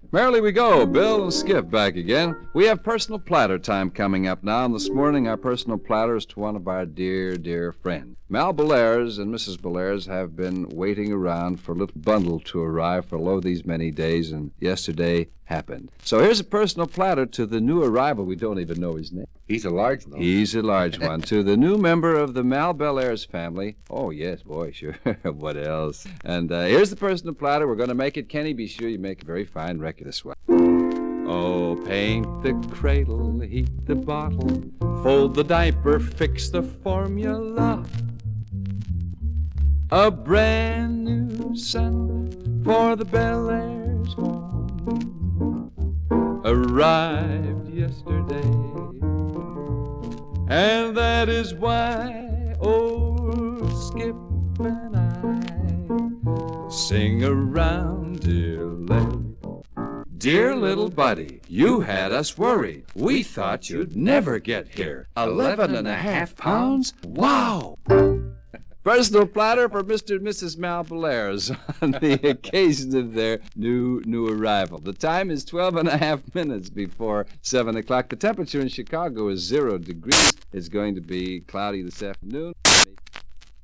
Merrily we go. Bill and Skip back again. We have personal platter time coming up now, and this morning our personal platter is to one of our dear, dear friends. Mal Bellairs and Mrs. Bellairs have been waiting around for a little bundle to arrive for lo these many days, and yesterday happened. So here's a personal platter to the new arrival. We don't even know his name. He's a large one. He's a large one. To the new member of the Mal Bellairs family. Oh, yes, boy, sure. What else? And here's the personal platter. We're going to make it. Kenny, be sure you make a very fine record this one. Oh, paint the cradle, heat the bottle, fold the diaper, fix the formula. A brand new sun for the Bellairs home arrived yesterday. And that is why old Skip and I sing around dear late. Dear little buddy, you had us worried. We thought you'd never get here. 11.5 pounds? Wow! Personal platter for Mr. and Mrs. Mal Bellairs on the occasion of their new arrival. The time is 12.5 minutes before 7 o'clock. The temperature in Chicago is 0 degrees. It's going to be cloudy this afternoon.